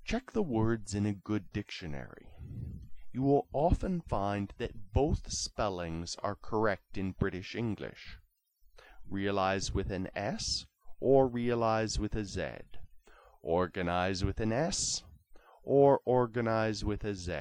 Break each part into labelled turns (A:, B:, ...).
A: Check the words in a good dictionary. You will often find that both spellings are correct in British English. Realize with an S or realize with a Z. Organize with an S or organize with a Z.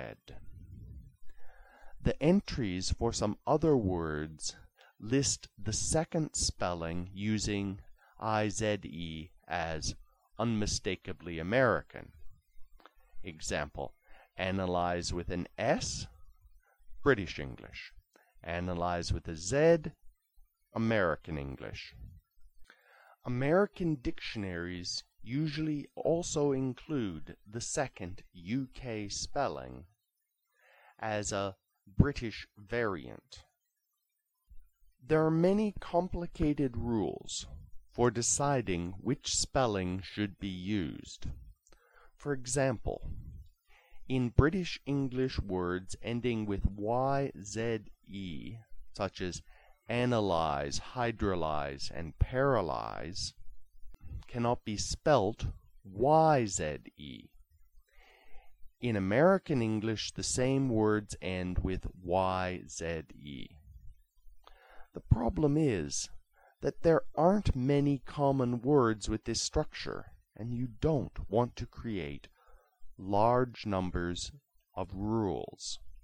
A: The entries for some other words list the second spelling using IZE as unmistakably American. Example, analyze with an S, British English. Analyze with a Z, American English. American dictionaries usually also include the second UK spelling as a British variant. There are many complicated rules for deciding which spelling should be used. For example, in British English words ending with YZE, such as analyze, hydrolyze, and paralyze, cannot be spelt YZE. In American English, the same words end with YZE. The problem is that there aren't many common words with this structure, and you don't want to create large numbers of rules.